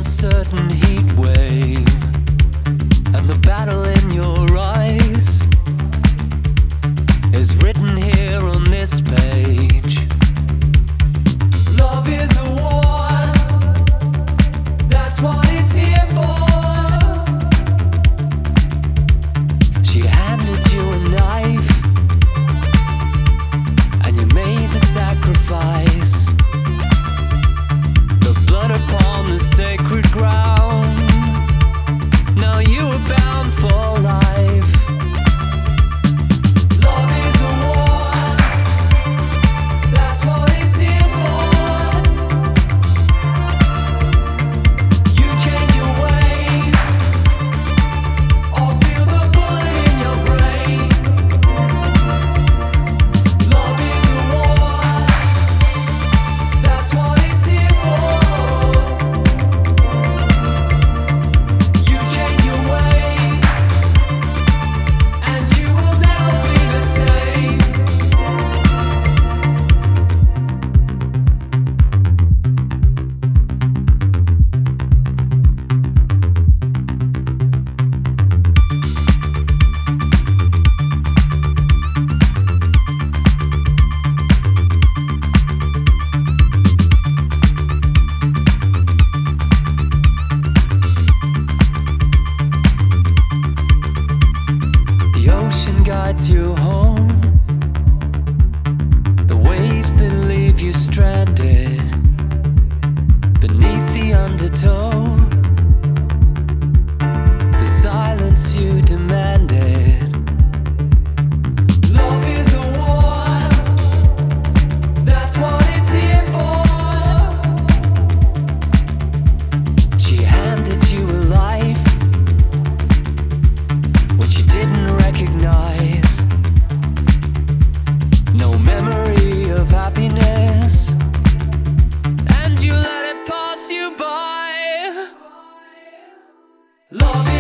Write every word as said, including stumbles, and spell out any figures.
uncertain heat wave, and the battle in your eyes is written here on this page. Love is a war, that's what it's here for. She handed you a knife, and you made the sacrifice. The blood upon the sacred ground, now you are bound for life. Love is a war, that's what it's here for. You change your ways, or feel the bullet in your brain. Love is a war, that's what it's here for. You change your ways, and you will never be the same. The ocean guides you home, the waves that leave you stranded beneath the undertow, the silence you demanded. Love is a war, that's what it's here for. She handed you a life which you didn't recognize. No memory of happiness, and you let it pass you by. Love